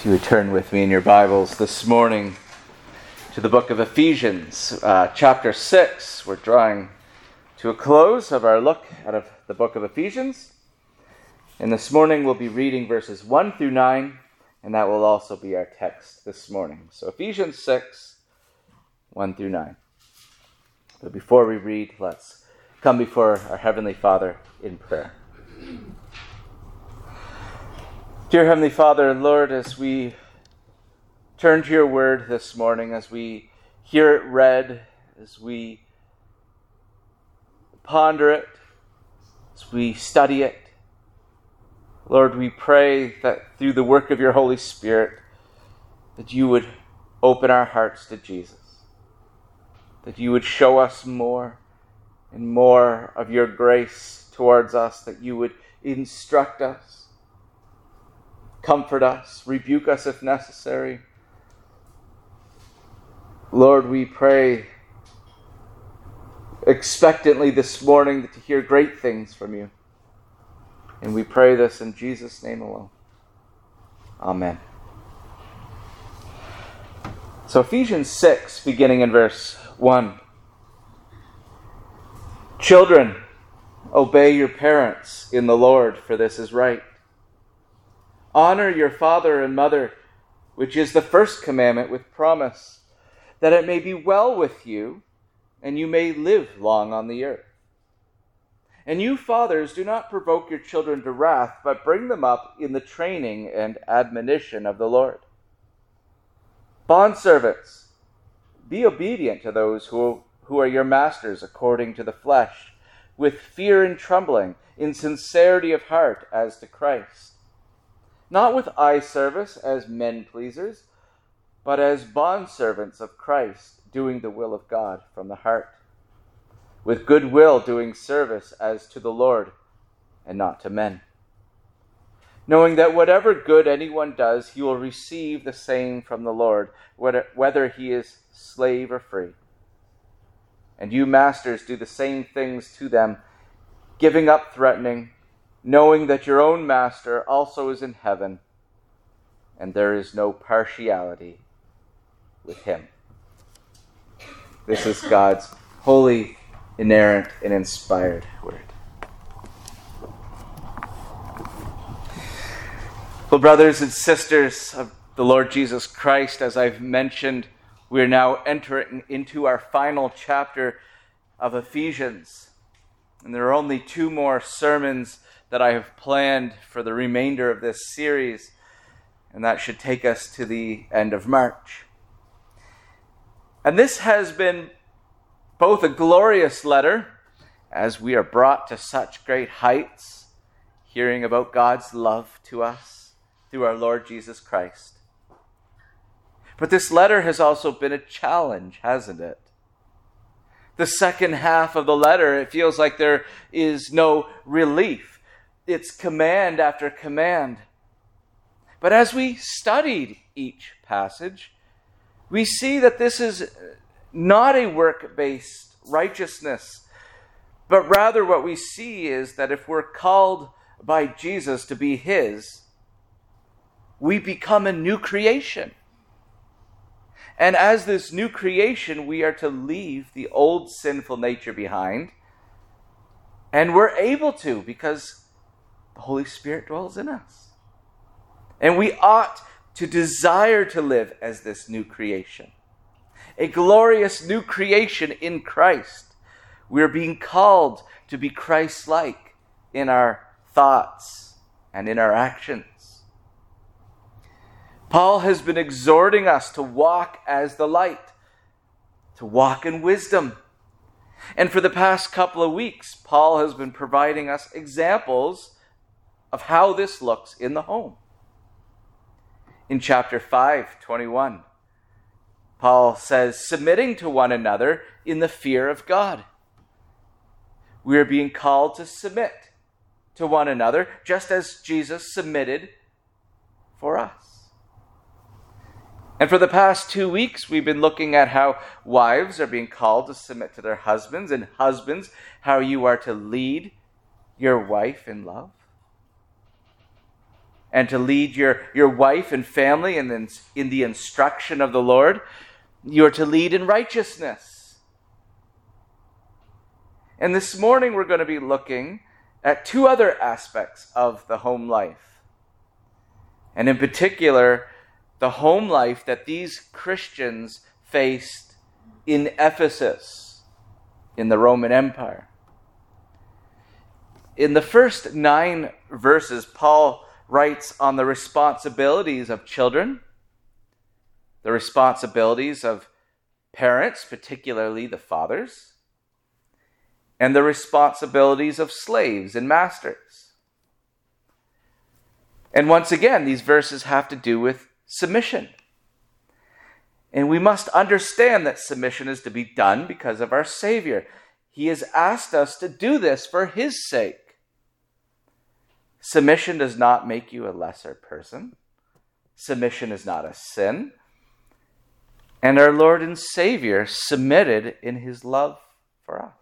You would turn with me in your Bibles this morning to the book of Ephesians, chapter 6. We're drawing to a close of our look at the book of Ephesians. And this morning we'll be reading verses 1 through 9, and that will also be our text this morning. So Ephesians 6, 1 through 9. But before we read, let's come before our Heavenly Father in prayer. Dear Heavenly Father, Lord, as we turn to your word this morning, as we hear it read, as we ponder it, as we study it, Lord, we pray that through the work of your Holy Spirit, that you would open our hearts to Jesus, that you would show us more and more of your grace towards us, that you would instruct us, comfort us, rebuke us if necessary. Lord, we pray expectantly this morning to hear great things from you. And we pray this in Jesus' name alone. Amen. So Ephesians 6, beginning in verse 1. Children, obey your parents in the Lord, for this is right. Honor your father and mother, which is the first commandment with promise, that it may be well with you, and you may live long on the earth. And you fathers, do not provoke your children to wrath, but bring them up in the training and admonition of the Lord. Bondservants, be obedient to those who are your masters according to the flesh, with fear and trembling, in sincerity of heart as to Christ. Not with eye service as men pleasers, but as bondservants of Christ, doing the will of God from the heart. With good will doing service as to the Lord, and not to men. Knowing that whatever good anyone does, he will receive the same from the Lord, whether he is slave or free. And you masters do the same things to them, giving up threatening, knowing that your own master also is in heaven, and there is no partiality with him. This is God's holy, inerrant, and inspired word. Well, brothers and sisters of the Lord Jesus Christ, as I've mentioned, we're now entering into our final chapter of Ephesians. And there are only 2 more sermons that I have planned for the remainder of this series, and that should take us to the end of March. And this has been both a glorious letter, as we are brought to such great heights, hearing about God's love to us through our Lord Jesus Christ. But this letter has also been a challenge, hasn't it? The second half of the letter, it feels like there is no relief. It's command after command. But as we studied each passage, we see that this is not a work-based righteousness, but rather what we see is that if we're called by Jesus to be his, we become a new creation. And as this new creation, we are to leave the old sinful nature behind. And we're able to, because the Holy Spirit dwells in us. And we ought to desire to live as this new creation. A glorious new creation in Christ. We're being called to be Christ-like in our thoughts and in our actions. Paul has been exhorting us to walk as the light, to walk in wisdom. And for the past couple of weeks, Paul has been providing us examples of how this looks in the home. In chapter 5:21, Paul says, submitting to one another in the fear of God. We are being called to submit to one another, just as Jesus submitted for us. And for the past 2 weeks, we've been looking at how wives are being called to submit to their husbands, and husbands, how you are to lead your wife in love. and to lead your wife and family in the instruction of the Lord. You are to lead in righteousness. And this morning we're going to be looking at two other aspects of the home life. And in particular, the home life that these Christians faced in Ephesus, in the Roman Empire. In the first 9 verses, Paul writes on the responsibilities of children, the responsibilities of parents, particularly the fathers, and the responsibilities of slaves and masters. And once again, these verses have to do with submission. And we must understand that submission is to be done because of our Savior. He has asked us to do this for His sake. Submission does not make you a lesser person. Submission is not a sin. And our Lord and Savior submitted in His love for us.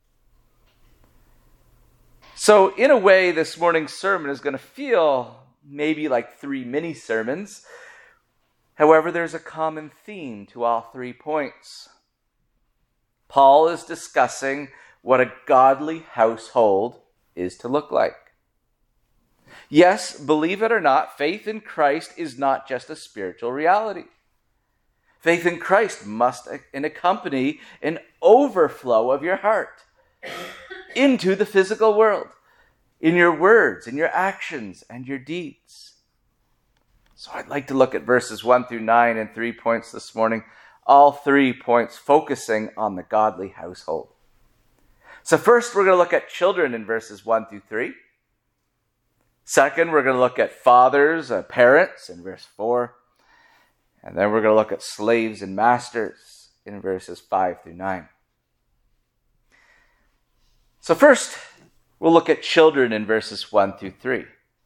So, in a way, this morning's sermon is going to feel maybe like 3 mini sermons. However, there's a common theme to all 3 points. Paul is discussing what a godly household is to look like. Yes, believe it or not, faith in Christ is not just a spiritual reality. Faith in Christ must accompany an overflow of your heart into the physical world, in your words, in your actions, and your deeds. So I'd like to look at verses 1 through 9 in 3 points this morning, all 3 points focusing on the godly household. So first, we're going to look at children in verses 1 through 3. Second, we're going to look at fathers, parents in verse 4. And then we're going to look at slaves and masters in verses 5 through 9. So first, we'll look at children in verses 1 through 3.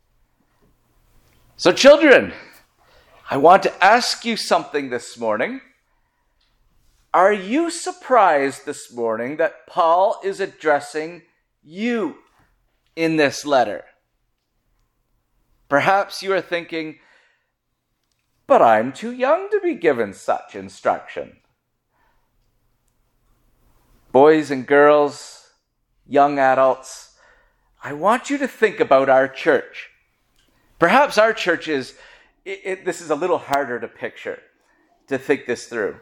So children, I want to ask you something this morning. Are you surprised this morning that Paul is addressing you in this letter? Perhaps you are thinking, but I'm too young to be given such instruction. Boys and girls, young adults, I want you to think about our church. Perhaps our church is, this is a little harder to picture, to think this through.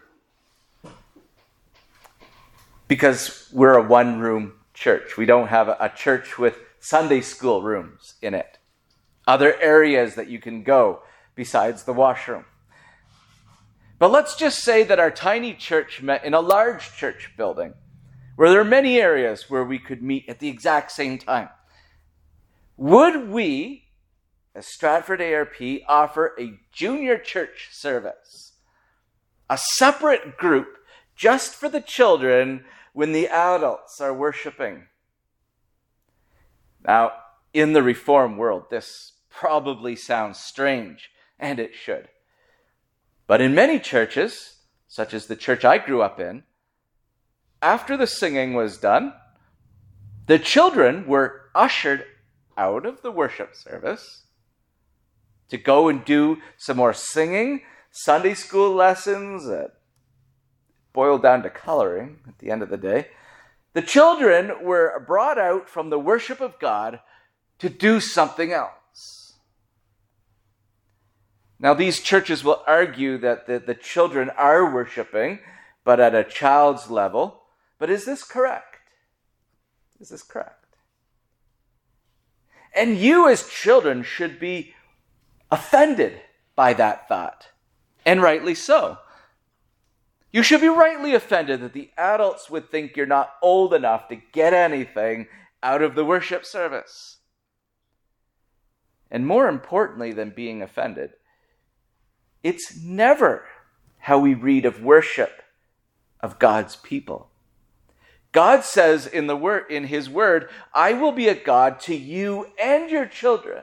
Because we're a one-room church. We don't have a church with Sunday school rooms in it. Other areas that you can go besides the washroom. But let's just say that our tiny church met in a large church building, where there are many areas where we could meet at the exact same time. Would we, as Stratford ARP, offer a junior church service, a separate group just for the children when the adults are worshiping? Now, in the Reformed world, this probably sounds strange, and it should. But in many churches, such as the church I grew up in, after the singing was done, the children were ushered out of the worship service to go and do some more singing, Sunday school lessons that boiled down to coloring at the end of the day. The children were brought out from the worship of God to do something else. Now, these churches will argue that the children are worshiping, but at a child's level. But is this correct? Is this correct? And you as children should be offended by that thought, and rightly so. You should be rightly offended that the adults would think you're not old enough to get anything out of the worship service. And more importantly than being offended, it's never how we read of worship of God's people. God says in His word, I will be a God to you and your children.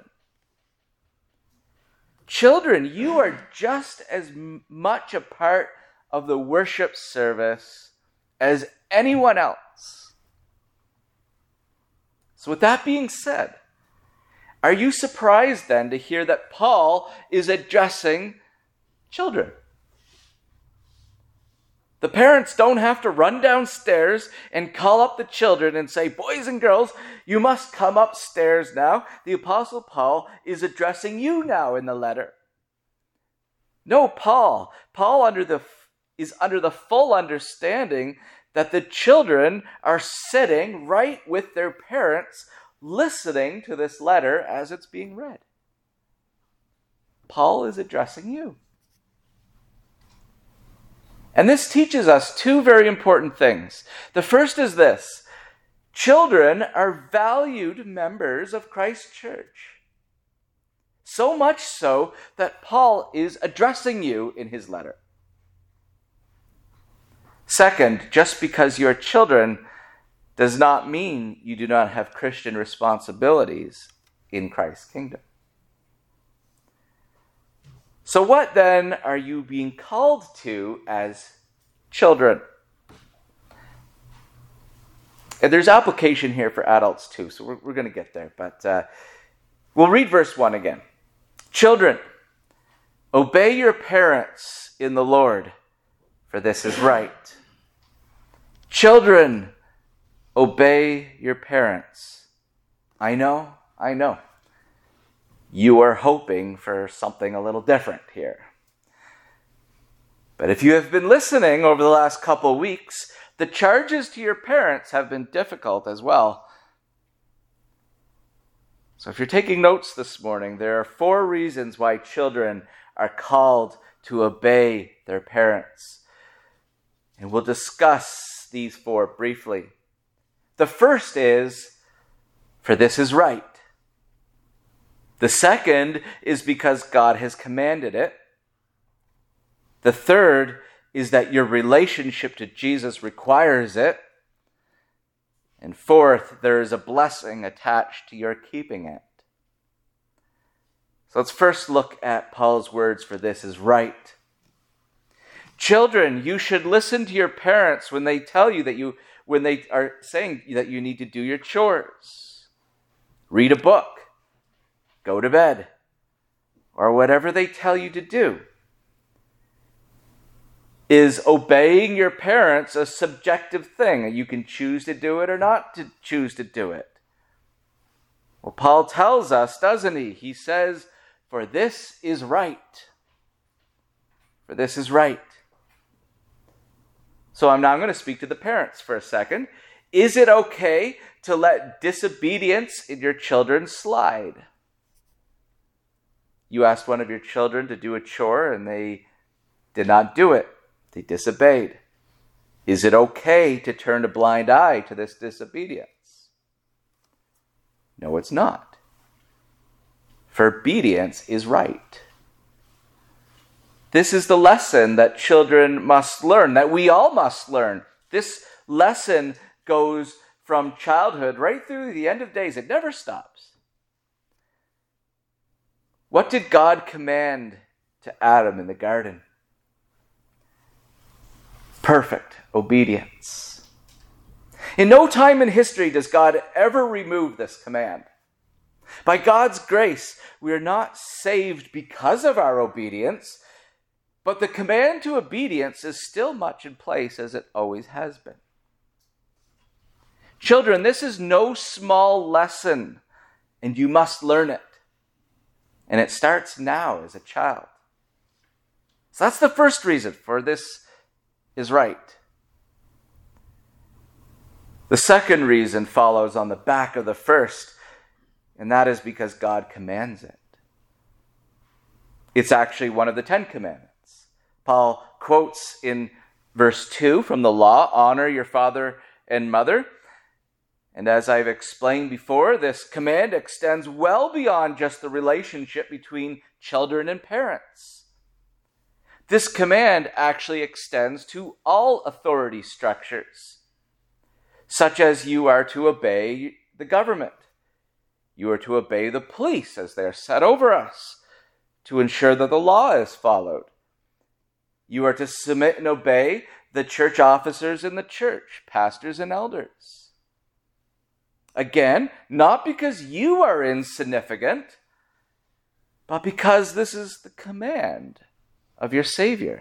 Children, you are just as much a part of the worship service as anyone else. So with that being said, Are you surprised then to hear that Paul is addressing children? The parents don't have to run downstairs and call up the children and say, boys and girls, you must come upstairs now. The Apostle Paul is addressing you now in the letter. No, Paul is under the full understanding that the children are sitting right with their parents, listening to this letter as it's being read. Paul is addressing you. And this teaches us two very important things. The first is this: children are valued members of Christ's church. So much so that Paul is addressing you in his letter. Second, just because you're children does not mean you do not have Christian responsibilities in Christ's kingdom. So what then are you being called to as children? And there's application here for adults too, so we're going to get there. But we'll read verse 1 again. Children, obey your parents in the Lord, for this is right. Children, obey your parents. I know. You are hoping for something a little different here. But if you have been listening over the last couple of weeks, the charges to your parents have been difficult as well. So if you're taking notes this morning, there are 4 reasons why children are called to obey their parents. And we'll discuss these 4 briefly. The first is, for this is right. The second is because God has commanded it. The third is that your relationship to Jesus requires it. And fourth, there is a blessing attached to your keeping it. So let's first look at Paul's words, for this is right. Children, you should listen to your parents when they tell you when they are saying that you need to do your chores, read a book, go to bed, or whatever they tell you to do. Is obeying your parents a subjective thing? You can choose to do it or not to choose to do it. Well, Paul tells us, doesn't he? He says, for this is right. For this is right. So I'm now going to speak to the parents for a second. Is it okay to let disobedience in your children slide? You asked one of your children to do a chore and they did not do it. They disobeyed. Is it okay to turn a blind eye to this disobedience? No, it's not. For obedience is right. This is the lesson that children must learn, that we all must learn. This lesson goes from childhood right through the end of days. It never stops. What did God command to Adam in the garden? Perfect obedience. In no time in history does God ever remove this command. By God's grace, we are not saved because of our obedience, but the command to obedience is still much in place as it always has been. Children, this is no small lesson, and you must learn it. And it starts now as a child. So that's the first reason for this is right. The second reason follows on the back of the first, and that is because God commands it. It's actually one of the 10 Commandments. Paul quotes in verse 2 from the law, honor your father and mother. And as I've explained before, this command extends well beyond just the relationship between children and parents. This command actually extends to all authority structures, such as you are to obey the government. You are to obey the police as they are set over us to ensure that the law is followed. You are to submit and obey the church officers in the church, pastors and elders. Again, not because you are insignificant, but because this is the command of your Savior.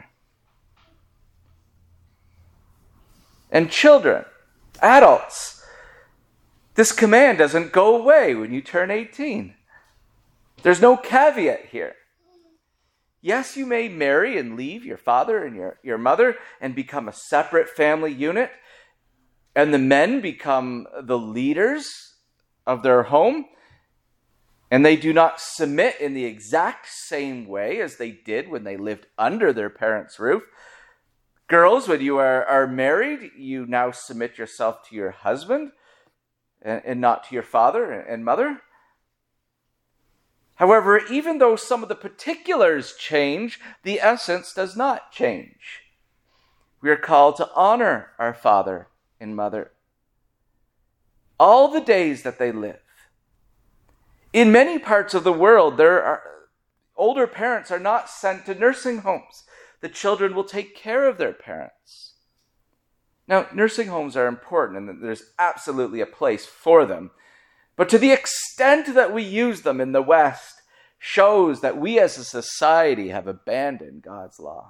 And children, adults, this command doesn't go away when you turn 18. There's no caveat here. Yes, you may marry and leave your father and your mother and become a separate family unit, and the men become the leaders of their home, and they do not submit in the exact same way as they did when they lived under their parents' roof. Girls, when you are married, you now submit yourself to your husband and not to your father and mother. However, even though some of the particulars change, the essence does not change. We are called to honor our father and mother all the days that they live. In many parts of the world, older parents are not sent to nursing homes. The children will take care of their parents. Now, nursing homes are important, and there's absolutely a place for them. But to the extent that we use them in the West shows that we as a society have abandoned God's law.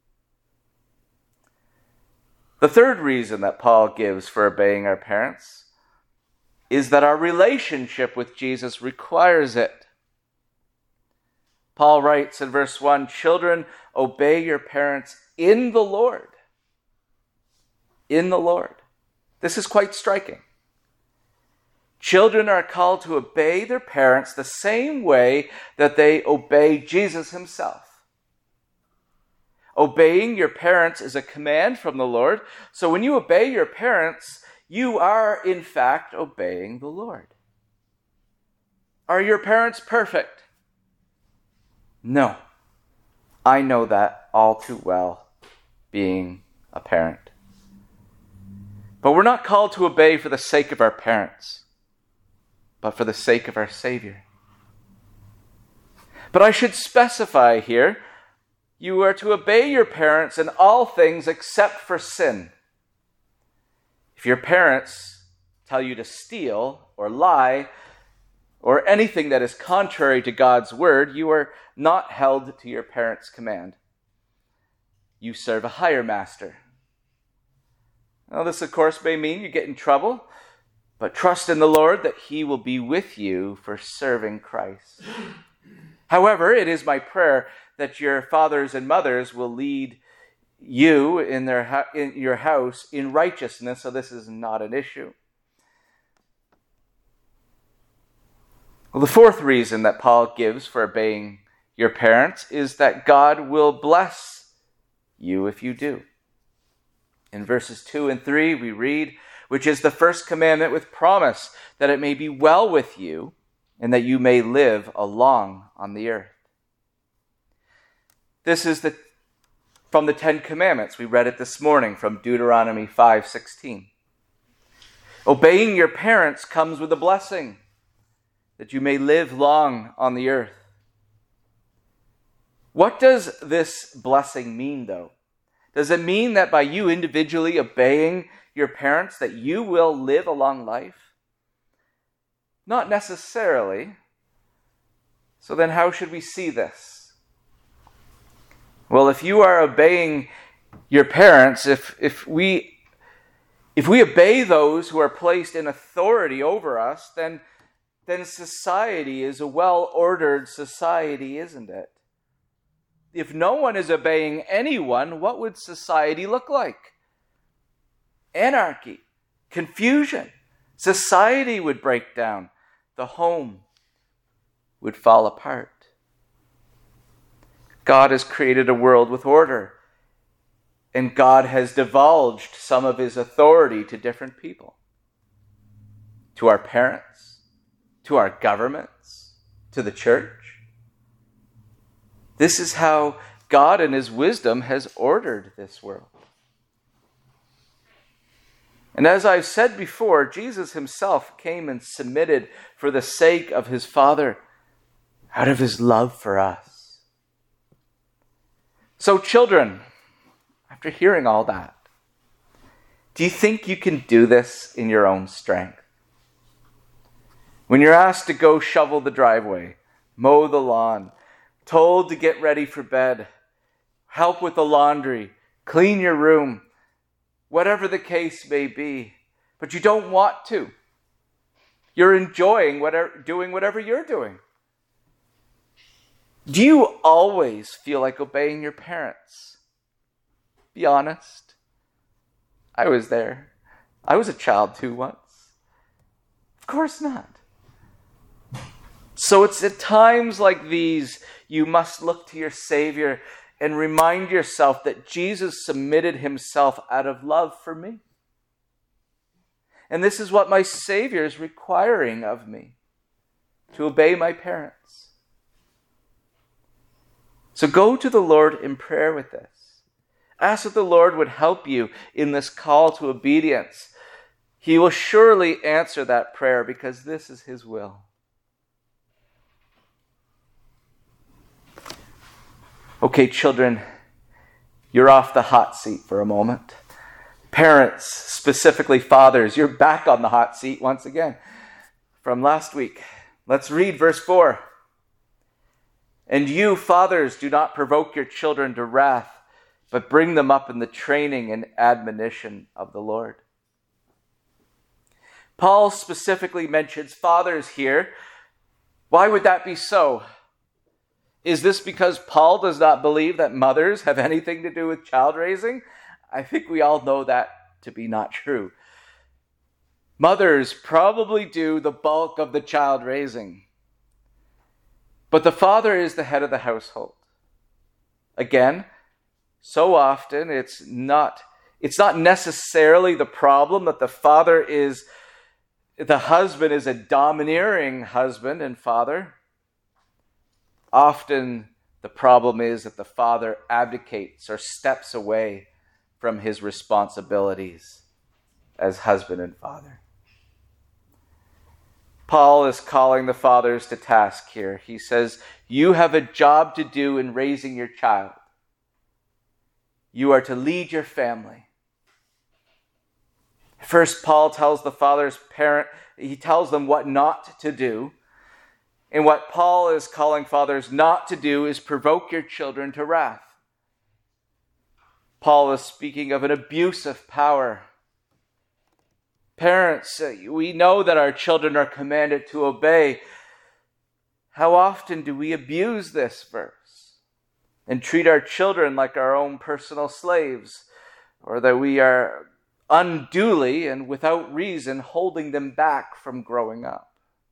The third reason that Paul gives for obeying our parents is that our relationship with Jesus requires it. Paul writes in verse 1, "Children, obey your parents in the Lord." In the Lord. This is quite striking. Children are called to obey their parents the same way that they obey Jesus himself. Obeying your parents is a command from the Lord. So when you obey your parents, you are in fact obeying the Lord. Are your parents perfect? No. I know that all too well, being a parent. But we're not called to obey for the sake of our parents, but for the sake of our Savior. But I should specify here, you are to obey your parents in all things except for sin. If your parents tell you to steal or lie or anything that is contrary to God's word, you are not held to your parents' command. You serve a higher master. Now, this, of course, may mean you get in trouble, but trust in the Lord that he will be with you for serving Christ. However, it is my prayer that your fathers and mothers will lead you in your house in righteousness, so this is not an issue. Well, the fourth reason that Paul gives for obeying your parents is that God will bless you if you do. In verses 2 and 3, we read, "Which is the first commandment with promise, that it may be well with you, and that you may live long on the earth." This is from the 10 Commandments. We read it this morning from Deuteronomy 5:16. Obeying your parents comes with a blessing, that you may live long on the earth. What does this blessing mean, though? Does it mean that by you individually obeying your parents that you will live a long life? Not necessarily. So then how should we see this? Well, if you are obeying your parents, if we obey those who are placed in authority over us, then society is a well-ordered society, isn't it? If no one is obeying anyone, what would society look like? Anarchy, confusion. Society would break down. The home would fall apart. God has created a world with order, and God has divulged some of his authority to different people. To our parents, to our governments, to the church. This is how God in his wisdom has ordered this world. And as I've said before, Jesus himself came and submitted for the sake of his Father, out of his love for us. So children, after hearing all that, do you think you can do this in your own strength? When you're asked to go shovel the driveway, mow the lawn, told to get ready for bed, help with the laundry, clean your room, whatever the case may be, but you don't want to. You're enjoying doing whatever you're doing. Do you always feel like obeying your parents? Be honest. I was there. I was a child too once. Of course not. So it's at times like these you must look to your Savior and remind yourself that Jesus submitted himself out of love for me. And this is what my Savior is requiring of me, to obey my parents. So go to the Lord in prayer with this. Ask that the Lord would help you in this call to obedience. He will surely answer that prayer because this is his will. Okay, children, you're off the hot seat for a moment. Parents, specifically fathers, you're back on the hot seat once again from last week. Let's read verse 4. And you, fathers, do not provoke your children to wrath, but bring them up in the training and admonition of the Lord. Paul specifically mentions fathers here. Why would that be so? Is this because Paul does not believe that mothers have anything to do with child raising? I think we all know that to be not true. Mothers probably do the bulk of the child raising. But the father is the head of the household. Again, so often it's not necessarily the problem that the husband is a domineering husband and father. Often the problem is that the father abdicates or steps away from his responsibilities as husband and father. Paul is calling the fathers to task here. He says, you have a job to do in raising your child. You are to lead your family. First, Paul tells the father's parent, he tells them what not to do. And what Paul is calling fathers not to do is provoke your children to wrath. Paul is speaking of an abuse of power. Parents, we know that our children are commanded to obey. How often do we abuse this verse and treat our children like our own personal slaves, or that we are unduly and without reason holding them back from growing up?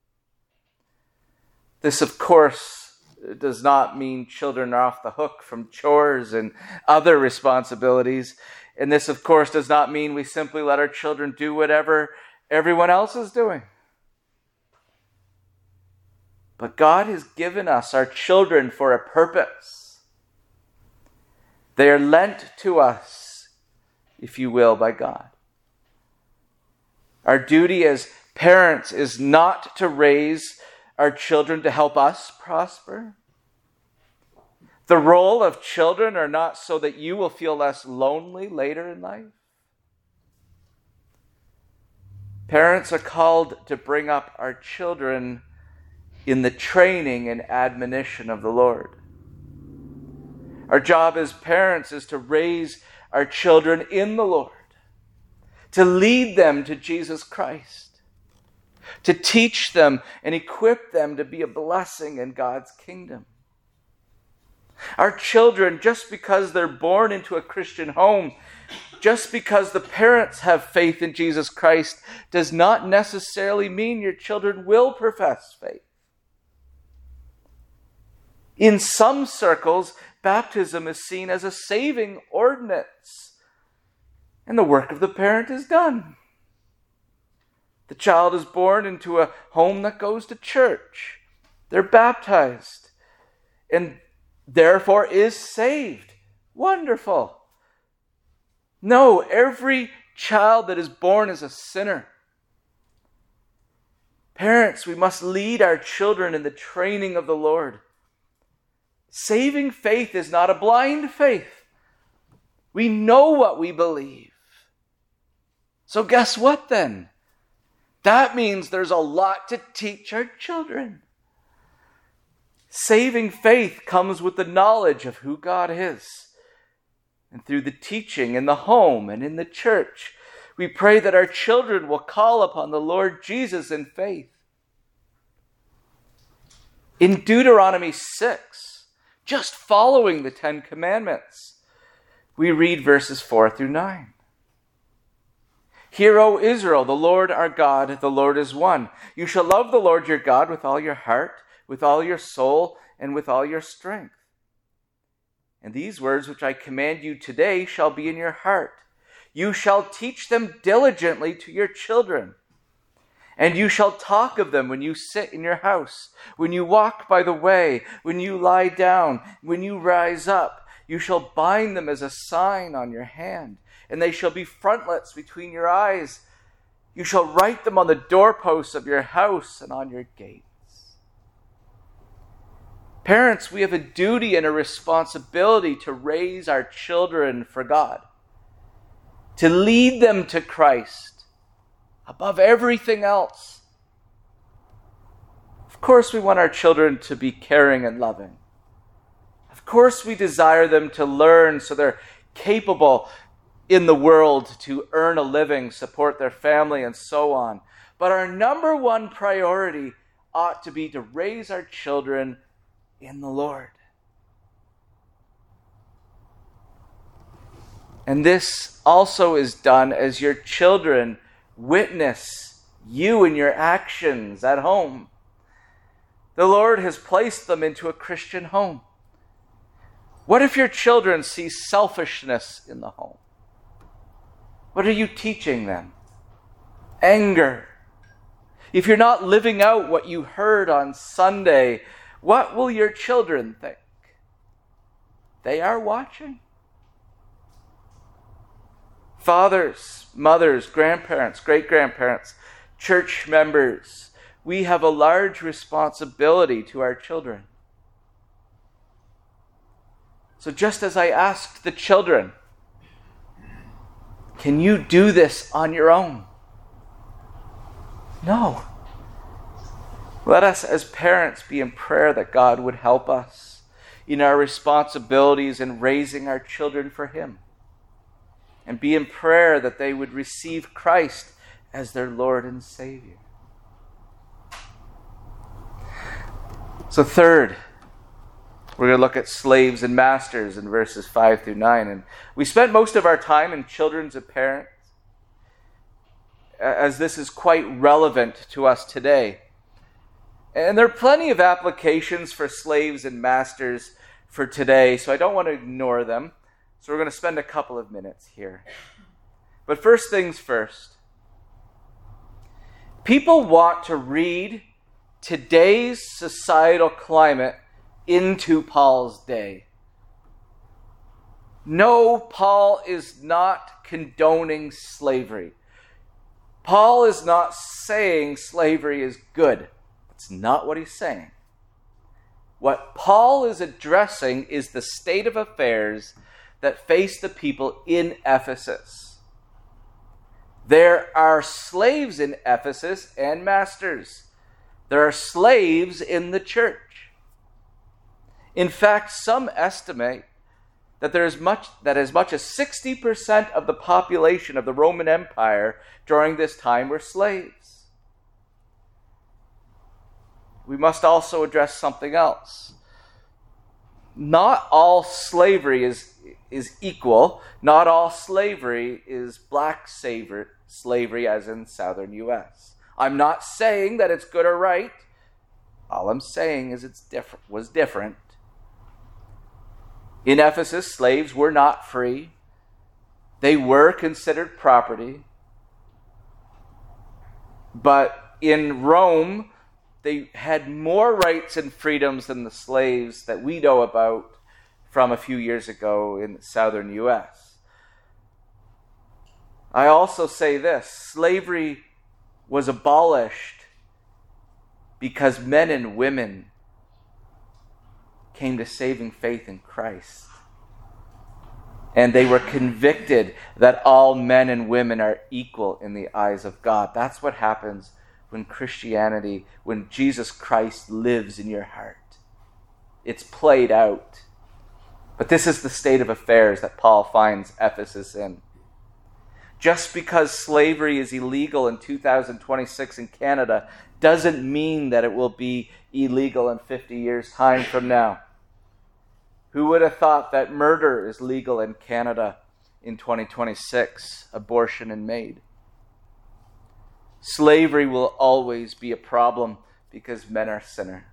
This, of course, does not mean children are off the hook from chores and other responsibilities. And this, of course, does not mean we simply let our children do whatever everyone else is doing. But God has given us our children for a purpose. They are lent to us, if you will, by God. Our duty as parents is not to raise our children to help us prosper. The role of children are not so that you will feel less lonely later in life. Parents are called to bring up our children in the training and admonition of the Lord. Our job as parents is to raise our children in the Lord, to lead them to Jesus Christ, to teach them and equip them to be a blessing in God's kingdom. Our children, just because they're born into a Christian home, just because the parents have faith in Jesus Christ, does not necessarily mean your children will profess faith. In some circles, baptism is seen as a saving ordinance, and the work of the parent is done. The child is born into a home that goes to church. They're baptized and therefore is saved. Wonderful. No, every child that is born is a sinner. Parents, we must lead our children in the training of the Lord. Saving faith is not a blind faith. We know what we believe. So guess what then? That means there's a lot to teach our children. Saving faith comes with the knowledge of who God is. And through the teaching in the home and in the church, we pray that our children will call upon the Lord Jesus in faith. In Deuteronomy 6, just following the 10 Commandments, we read verses 4 through 9. Hear, O Israel, the Lord our God, the Lord is one. You shall love the Lord your God with all your heart, with all your soul, and with all your strength. And these words which I command you today shall be in your heart. You shall teach them diligently to your children. And you shall talk of them when you sit in your house, when you walk by the way, when you lie down, when you rise up. You shall bind them as a sign on your hand, and they shall be frontlets between your eyes. You shall write them on the doorposts of your house and on your gates. Parents, we have a duty and a responsibility to raise our children for God, to lead them to Christ above everything else. Of course, we want our children to be caring and loving. Of course, we desire them to learn so they're capable in the world to earn a living, support their family, and so on. But our number one priority ought to be to raise our children in the Lord. And this also is done as your children witness you in your actions at home. The Lord has placed them into a Christian home. What if your children see selfishness in the home? What are you teaching them? Anger. If you're not living out what you heard on Sunday, what will your children think? They are watching. Fathers, mothers, grandparents, great-grandparents, church members, we have a large responsibility to our children. So just as I asked the children, can you do this on your own? No. Let us as parents be in prayer that God would help us in our responsibilities in raising our children for Him. And be in prayer that they would receive Christ as their Lord and Savior. So third, we're going to look at slaves and masters in verses 5 through 9. And we spent most of our time in children's and parents, as this is quite relevant to us today. And there are plenty of applications for slaves and masters for today, so I don't want to ignore them. So we're going to spend a couple of minutes here. But first things first. People want to read today's societal climate into Paul's day. No, Paul is not condoning slavery. Paul is not saying slavery is good. That's not what he's saying. What Paul is addressing is the state of affairs that face the people in Ephesus. There are slaves in Ephesus and masters. There are slaves in the church. In fact, some estimate that as much as 60% of the population of the Roman Empire during this time were slaves. We must also address something else. Not all slavery is equal. Not all slavery is black slavery as in southern U.S. I'm not saying that it's good or right. All I'm saying is was different. In Ephesus, slaves were not free. They were considered property. But in Rome, they had more rights and freedoms than the slaves that we know about from a few years ago in the southern U.S. I also say this: slavery was abolished because men and women came to saving faith in Christ. And they were convicted that all men and women are equal in the eyes of God. That's what happens when when Jesus Christ lives in your heart. It's played out. But this is the state of affairs that Paul finds Ephesus in. Just because slavery is illegal in 2026 in Canada doesn't mean that it will be illegal in 50 years' time from now. Who would have thought that murder is legal in Canada in 2026, abortion and maid? Slavery will always be a problem because men are sinners.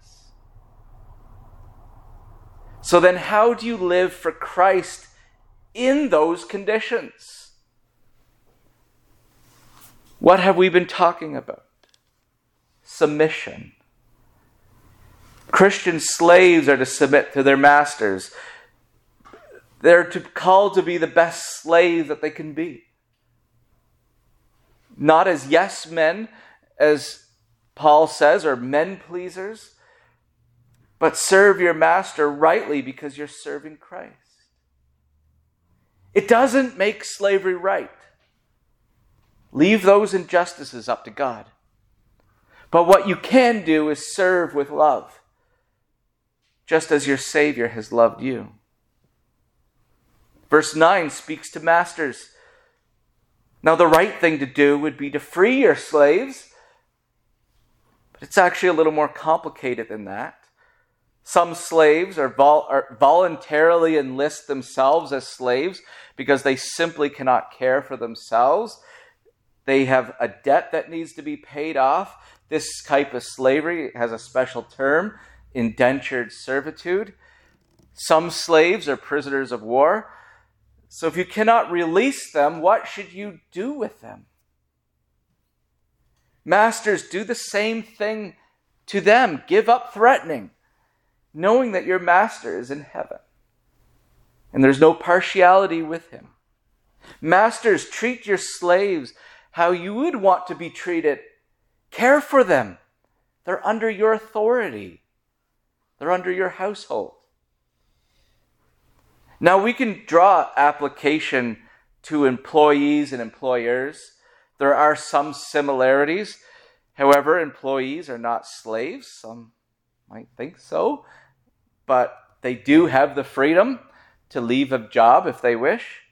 So then how do you live for Christ in those conditions? What have we been talking about? Submission. Christian slaves are to submit to their masters. They're called to be the best slave that they can be. Not as yes men, as Paul says, or men pleasers, but serve your master rightly because you're serving Christ. It doesn't make slavery right. Leave those injustices up to God. But what you can do is serve with love, just as your Savior has loved you. Verse 9 speaks to masters. Now, the right thing to do would be to free your slaves, but it's actually a little more complicated than that. Some slaves are voluntarily enlist themselves as slaves because they simply cannot care for themselves. They have a debt that needs to be paid off. This type of slavery has a special term, indentured servitude. Some slaves are prisoners of war. So if you cannot release them, what should you do with them? Masters, do the same thing to them. Give up threatening, knowing that your master is in heaven and there's no partiality with him. Masters, treat your slaves how you would want to be treated. Care for them. They're under your authority. They're under your household. Now we can draw application to employees and employers. There are some similarities. However, employees are not slaves. Some might think so. But they do have the freedom to leave a job if they wish.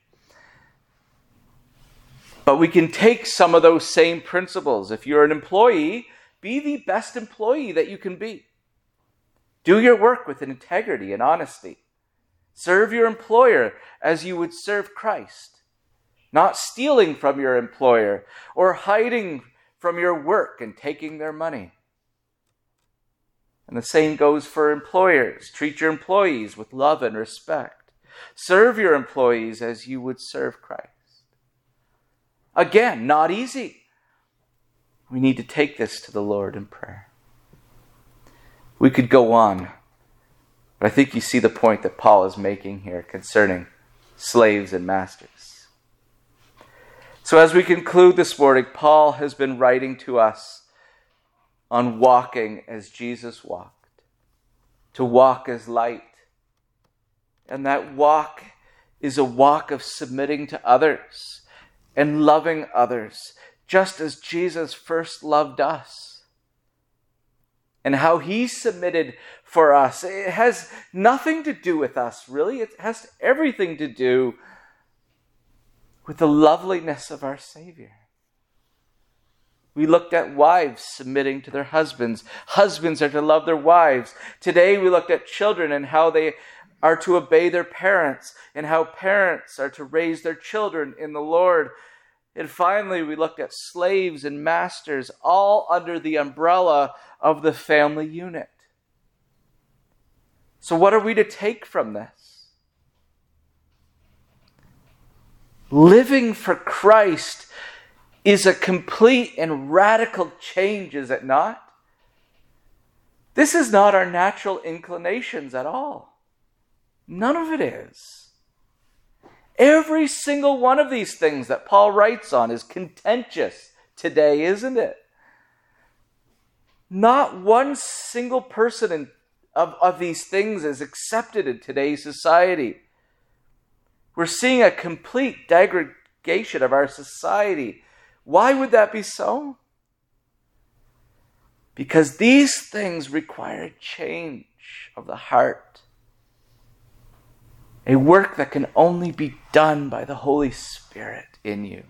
But we can take some of those same principles. If you're an employee, be the best employee that you can be. Do your work with integrity and honesty. Serve your employer as you would serve Christ, not stealing from your employer or hiding from your work and taking their money. And the same goes for employers. Treat your employees with love and respect. Serve your employees as you would serve Christ. Again, not easy. We need to take this to the Lord in prayer. We could go on, but I think you see the point that Paul is making here concerning slaves and masters. So as we conclude this morning, Paul has been writing to us on walking as Jesus walked, to walk as light. And that walk is a walk of submitting to others and loving others, just as Jesus first loved us. And how he submitted for us. It has nothing to do with us, really. It has everything to do with the loveliness of our Savior. We looked at wives submitting to their husbands. Husbands are to love their wives. Today we looked at children and how they are to obey their parents and how parents are to raise their children in the Lord. And finally, we looked at slaves and masters, all under the umbrella of the family unit. So what are we to take from this? Living for Christ is a complete and radical change, is it not? This is not our natural inclinations at all. None of it is. Every single one of these things that Paul writes on is contentious today, isn't it? Not one single person of these things is accepted in today's society. We're seeing a complete degradation of our society. Why would that be so? Because these things require a change of the heart. A work that can only be done by the Holy Spirit in you.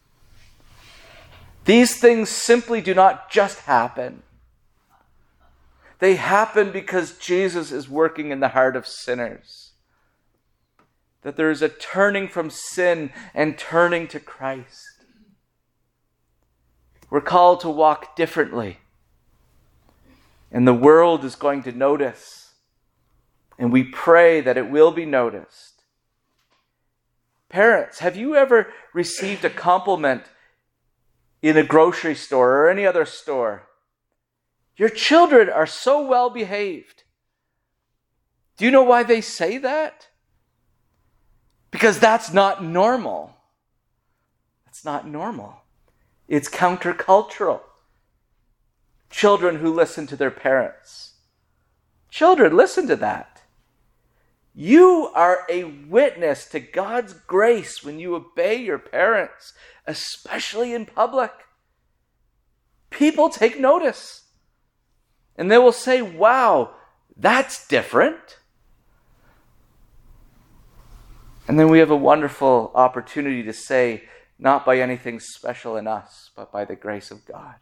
These things simply do not just happen. They happen because Jesus is working in the heart of sinners. That there is a turning from sin and turning to Christ. We're called to walk differently. And the world is going to notice. And we pray that it will be noticed. Parents, have you ever received a compliment in a grocery store or any other store? Your children are so well behaved. Do you know why they say that? Because that's not normal. That's not normal. It's countercultural. Children who listen to their parents. Children, listen to that. You are a witness to God's grace when you obey your parents, especially in public. People take notice. And they will say, wow, that's different. And then we have a wonderful opportunity to say, not by anything special in us, but by the grace of God.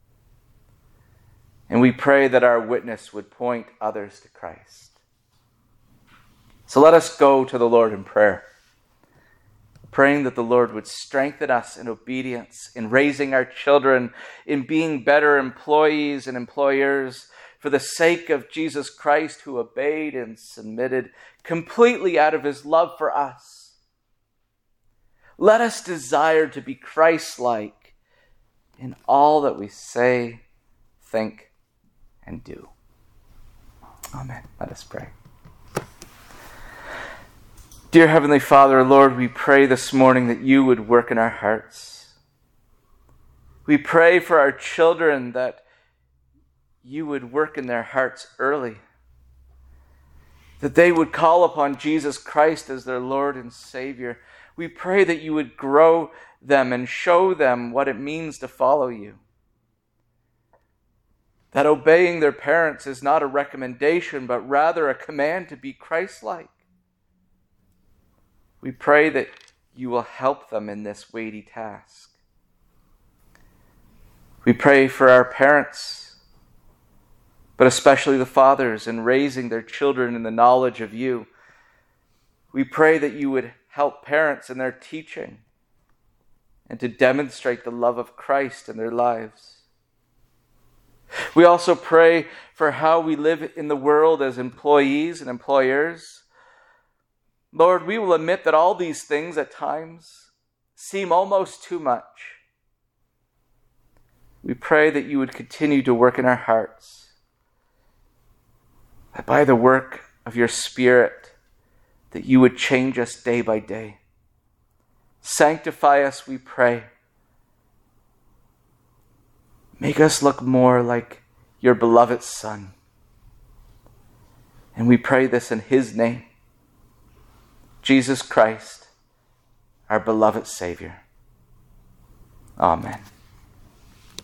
And we pray that our witness would point others to Christ. So let us go to the Lord in prayer, praying that the Lord would strengthen us in obedience, in raising our children, in being better employees and employers for the sake of Jesus Christ, who obeyed and submitted completely out of his love for us. Let us desire to be Christ-like in all that we say, think, and do. Amen. Let us pray. Dear Heavenly Father, Lord, we pray this morning that you would work in our hearts. We pray for our children that you would work in their hearts early. That they would call upon Jesus Christ as their Lord and Savior. We pray that you would grow them and show them what it means to follow you. That obeying their parents is not a recommendation, but rather a command to be Christ-like. We pray that you will help them in this weighty task. We pray for our parents, but especially the fathers, in raising their children in the knowledge of you. We pray that you would help parents in their teaching and to demonstrate the love of Christ in their lives. We also pray for how we live in the world as employees and employers. Lord, we will admit that all these things at times seem almost too much. We pray that you would continue to work in our hearts, that by the work of your Spirit, that you would change us day by day. Sanctify us, we pray. Make us look more like your beloved Son. And we pray this in his name, Jesus Christ, our beloved Savior. Amen.